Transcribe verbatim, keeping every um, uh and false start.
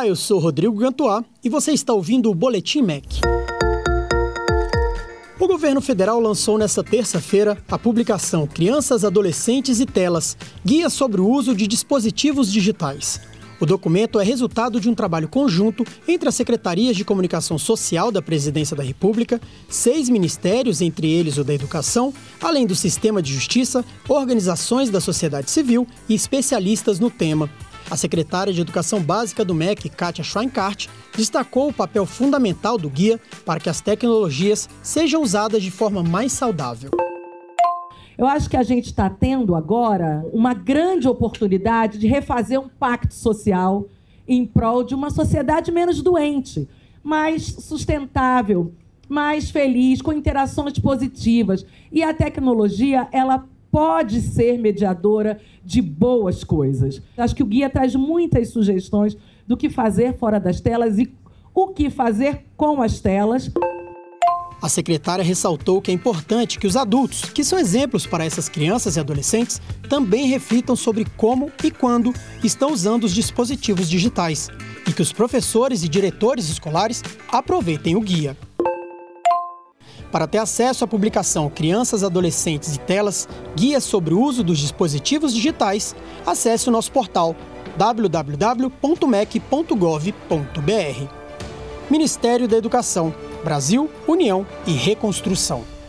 Olá, eu sou Rodrigo Gantuá e você está ouvindo o Boletim M E C. O governo federal lançou nesta terça-feira a publicação Crianças, Adolescentes e Telas, Guia sobre o uso de dispositivos digitais. O documento é resultado de um trabalho conjunto entre as Secretarias de Comunicação Social da Presidência da República, seis ministérios, entre eles o da Educação, além do Sistema de Justiça, organizações da sociedade civil e especialistas no tema. A secretária de Educação Básica do M E C, Kátia Schweinkart, destacou o papel fundamental do guia para que as tecnologias sejam usadas de forma mais saudável. Eu acho que a gente está tendo agora uma grande oportunidade de refazer um pacto social em prol de uma sociedade menos doente, mais sustentável, mais feliz, com interações positivas. E a tecnologia, ela pode ser mediadora de boas coisas. Acho que o guia traz muitas sugestões do que fazer fora das telas e o que fazer com as telas. A secretária ressaltou que é importante que os adultos, que são exemplos para essas crianças e adolescentes, também reflitam sobre como e quando estão usando os dispositivos digitais e que os professores e diretores escolares aproveitem o guia. Para ter acesso à publicação Crianças, Adolescentes e Telas, Guia sobre o uso dos dispositivos digitais, acesse o nosso portal w w w ponto m e c ponto gov ponto b r. Ministério da Educação, Brasil, União e Reconstrução.